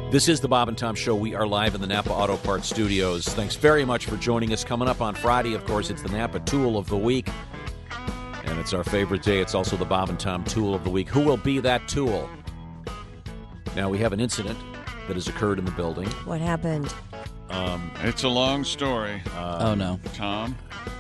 This is the Bob and Tom Show. We are live in the Napa Auto Parts Studios. Thanks very much for joining us. Coming up on Friday, of course, it's the Napa Tool of the Week. And it's our favorite day. It's also the Bob and Tom Tool of the Week. Who will be that tool? Now, we have an incident that has occurred in the building. What happened? It's a long story. Oh, no. Tom?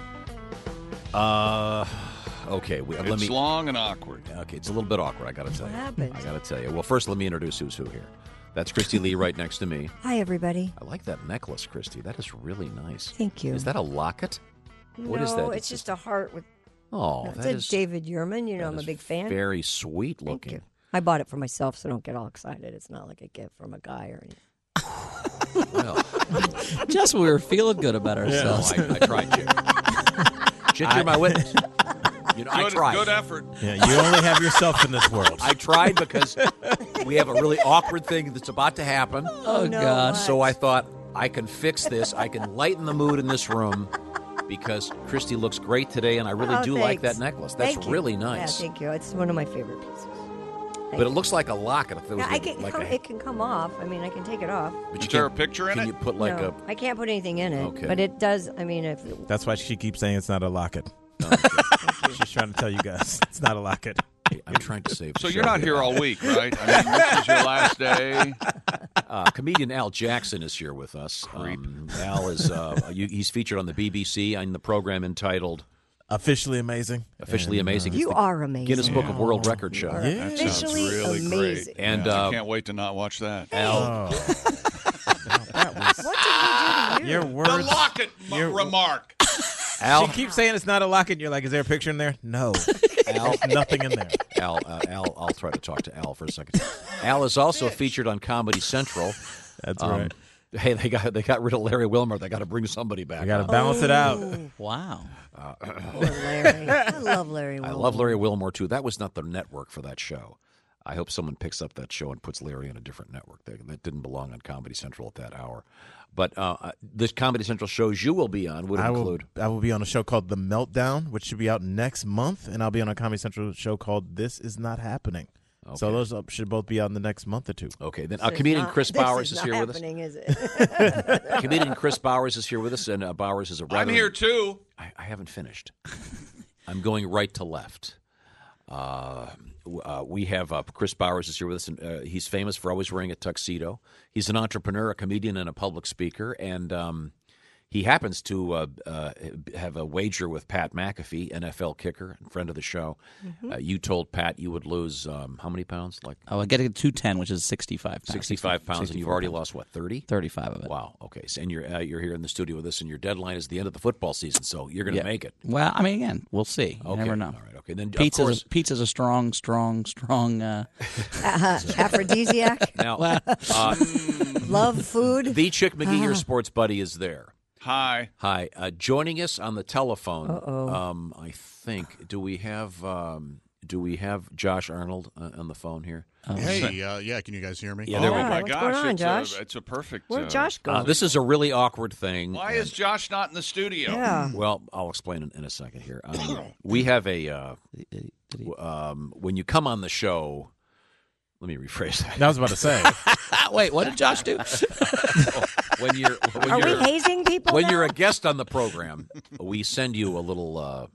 Okay. It's long and awkward. Okay, it's a little bit awkward, I got to tell you. What happened? I got to tell you. Well, first, let me introduce who's who here. That's Christy Lee right next to me. Hi, everybody. I like that necklace, Christy. That is really nice. Thank you. Is that a locket? What is that? No, it's just a heart with. Oh, It's that a is David Yurman. You know, I'm a is big fan. Very sweet Thank looking. you. I bought it for myself, so don't get all excited. It's not like a gift from a guy or anything. Well, Just we were feeling good about no, ourselves. I tried, Chick. Chick, you're my witness. You know, I tried. Good effort. Yeah, you only have yourself in this world. I tried because we have a really awkward thing that's about to happen. Oh, no, God. what? So I thought I can fix this. I can lighten the mood in this room because Christy looks great today, and I really do like thanks. that necklace. That's Thank you. really nice. Yeah, thank you. It's one of my favorite pieces. But it looks like a locket. If it was Yeah, like it can come off. I mean, I can take it off. But Is there a picture in Can it? you put like no, I can't put anything in it. Okay. But it does. I mean, if That's why she keeps saying it's not a locket. a? She's trying to tell you guys it's not a locket. I'm trying to save. So the you're show not here here. all week, right? I mean, this is your last day. Comedian Al Jackson is here with us. Al is he's featured on the BBC in the program entitled Officially amazing. "Officially Amazing." It's you the are amazing. Guinness Book of World Record show. You are Yeah. That sounds officially really amazing. great. And I can't wait to not watch that. Al, Oh. That was What did he do to you? your words. locket remark. Al, She keeps saying it's not a locket. And you're like, is there a picture in there? No. There's nothing in there. Al, I'll try to talk to Al for a second. Al is also featured on Comedy Central. That's right. Hey, they got rid of Larry Wilmer. They got to bring somebody back. I got to balance it out. Wow. Poor Larry. I love Larry. I Wilmore. love Larry Wilmore too. That was not the network for that show. I hope someone picks up that show and puts Larry on a different network. That didn't belong on Comedy Central at that hour. But the Comedy Central shows you will be on would include. I will be on a show called The Meltdown, which should be out next month, and I'll be on a Comedy Central show called This Is Not Happening. So Okay. those should both be out in the next month or two. Okay, then This is comedian not- Chris this Bowers is not here with us. happening, is it? Comedian Chris Bowers is here with us, and Bowers is a I'm here too. I haven't finished. I'm going right to left. We have Chris Bowers is here with us, and he's famous for always wearing a tuxedo. He's an entrepreneur, a comedian, and a public speaker, and he happens to have a wager with Pat McAfee, NFL kicker and friend of the show. You told Pat you would lose how many pounds? Like Oh, I get it 210, which is 65 pounds. 65 pounds, and you've already lost, what, 30? 35 of it. Wow. Okay. So, and you're here in the studio with us, and your deadline is the end of the football season, so you're going to Yeah. make it. Well, I mean, again, we'll see. You Okay. never know. All right. Okay. Then of Pizza's course, pizza's a strong. Aphrodisiac. now Love food. the Chick McGee, your sports buddy, is there. Hi. Hi. Joining us on the telephone. Uh-oh. I think. Do we have Josh Arnold on the phone here? Hey, yeah, can you guys hear me? Yeah, there we Oh go. my What's gosh, going on, it's Josh? it's a perfect. Where'd Josh go? This is a really awkward thing. Why is Josh not in the studio? yeah. Well, I'll explain in a second here. We have a when you come on the show. Let me rephrase that. I was about to say. Wait, what did Josh do? When you're Are we hazing people? when now? you're a guest on the program, we send you a little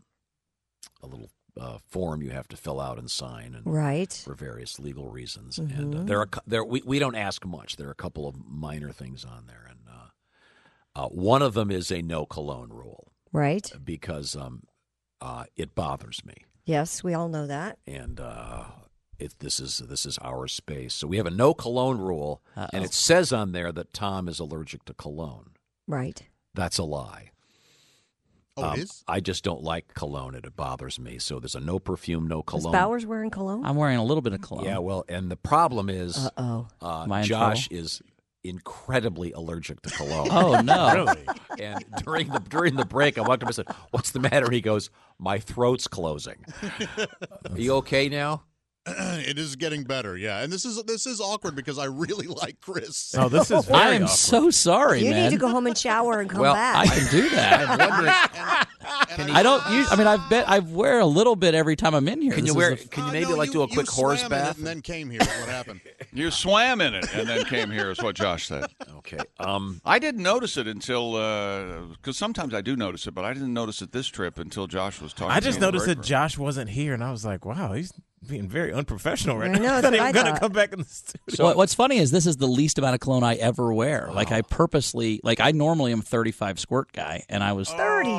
form you have to fill out and sign, and right. for various legal reasons. And we don't ask much. There are a couple of minor things on there, and one of them is a no cologne rule Right. because it bothers me, Yes, we all know that. and this is our space. So we have a no cologne rule, Uh-oh. and it says on there that Tom is allergic to cologne. Right. That's a lie. Oh, it is? I just don't like cologne, and it bothers me. So there's a no perfume, no Is cologne. Bowers wearing cologne? I'm wearing a little bit of cologne. Yeah, well, and the problem is Uh-oh. Am I in Josh trouble? is incredibly allergic to cologne. Oh, no. Really? And during the break, I walked up and said, "What's the matter?" He goes, "My throat's closing." Are you okay now? It is getting better, yeah. And this is awkward because I really like Chris. Oh, this is very I am awkward. so sorry, You man. need to go home and shower and come Well, back. I can do that. I'm wondering. I don't. I wear a little bit every time I'm in here. Can you This wear? is the- Can you maybe No, do a quick horse swam in it bath? and then came here. Is what happened. You swam in it and then came here, is what Josh said. Okay. I didn't notice it until because sometimes I do notice it, but I didn't notice it this trip until Josh was talking. I just to me in the noticed break that room. Josh wasn't here, and I was like, wow, he's being very unprofessional right I know, now. He's that's not what even I going to thought. come back in the studio. What's funny is this is the least amount of cologne I ever wear. Like I purposely, I normally am 35 squirt guy, and I was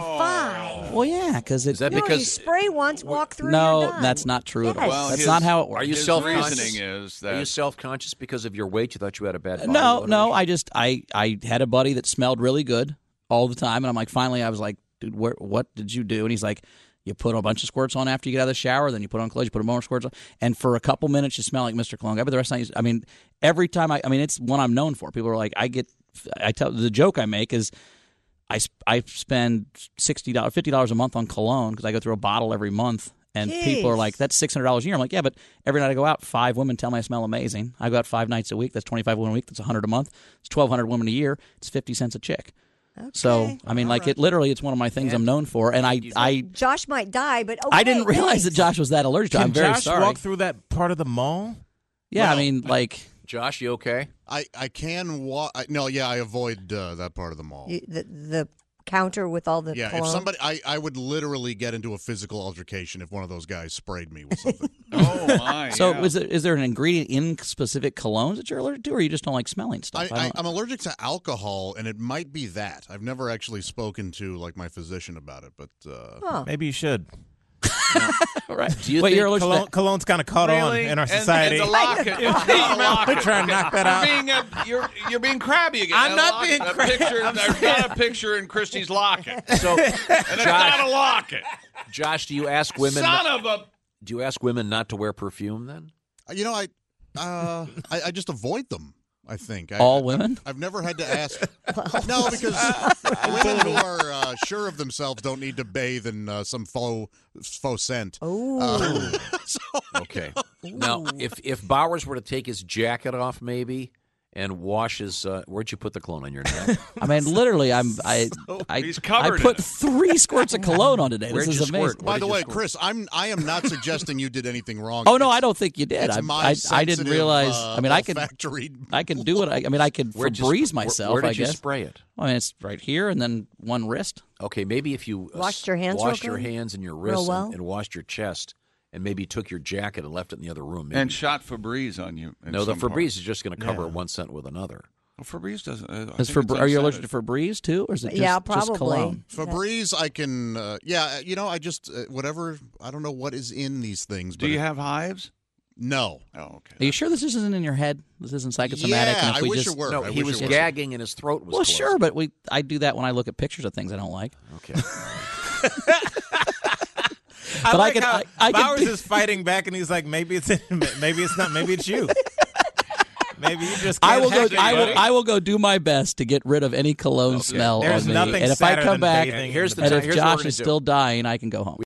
35. well, yeah, because it's Is that No, you because spray once, walk through. no, you're done. that's not true at all. Yes. Well, That's his- not how it works. Are you his self-conscious? reasoning is Are you that self-conscious because of your weight? You thought you had a bad body No, odor? I had a buddy that smelled really good all the time, and I'm like, finally, I was like, dude, what did you do? And he's like, you put a bunch of squirts on after you get out of the shower, then you put on clothes, you put more squirts on, and for a couple minutes you smell like Mr. Cologne. But the rest of the time, every time it's one I'm known for. People are like, the joke I make is I spend $50 a month on cologne because I go through a bottle every month. And people are like, that's $600 a year. I'm like, yeah, but every night I go out, 5 women tell me I smell amazing. I go out 5 nights a week. That's 25 women a week. That's $100 a month. It's 1,200 women a year. It's 50 cents a chick. Okay. So, it's one of my things I'm known for. And I Josh might die, but okay, I didn't realize that thanks. Josh was that allergic to it. Can I'm very Josh sorry. walk through that part of the mall? Yeah, Well, Josh, you okay? I can walk. No, yeah, I avoid that part of the mall. The counter with all the Yeah, cologne. if somebody, I would literally get into a physical altercation if one of those guys sprayed me with something. oh my. So yeah. is there an ingredient in specific colognes that you're allergic to, or you just don't like smelling stuff? I'm allergic to alcohol, and it might be that. I've never actually spoken to my physician about it, but Maybe you should. right. Do you Wait, think you're allergic Cologne, to cologne's kind of caught on in our society. And the locket. The locket. Try and knock that out. You're being crabby again. I'm That not locket, being that crabby. Picture, there's not a picture in Christie's locket, and So, it's not a locket. Josh, do you ask women? Son of a. Do you ask women not to wear perfume then? I just avoid them. I think all women? I've never had to ask. No, because women who are sure of themselves don't need to bathe in some faux scent. Oh, Okay. Now, if Bowers were to take his jacket off, maybe, and wash his, where'd you put the cologne on your neck? Literally, I He's covered put in it. 3 squirts of cologne on today. Where'd This you is amazing. squirt? By What the did you way, squirt? Chris, I am not suggesting you did anything wrong. Oh no, It's- I don't think you did. It's my I didn't realize. I could olfactory. I can do it. I could Where'd you Febreze sp- myself. Where did I you guess. spray it? It's right here and then one wrist. Okay, maybe if you Washed your hands real washed your good? hands and your Real wrists well? and washed your chest, and maybe took your jacket and left it in the other room. Maybe. And shot Febreze on you. in no, the some part. Febreze is just going to cover one scent with another. Well, Febreze doesn't. I Is think it's are you allergic to unscented. Febreze too, or is it just, Yeah, just probably. cologne? Febreze, I can. I just whatever. I don't know what is in these things. Do but you have hives? No. Oh, okay. Are you sure this isn't in your head? This isn't psychosomatic. Yeah, and if I we wish just, it were. No, I he wish was it were. gagging and his throat was Well, closed. sure, but I do that when I look at pictures of things I don't like. Okay. I But like I could- how I could Bowers be- is fighting back, and he's like, maybe it's not, maybe it's you. Maybe you just. I Can't will go. hack it, buddy. I will go do my best to get rid of any cologne smell There's on me. nothing And if I sadder come than back, bathing Here's in the the time- and if here's what we're Josh gonna is do. still dying, I can go home.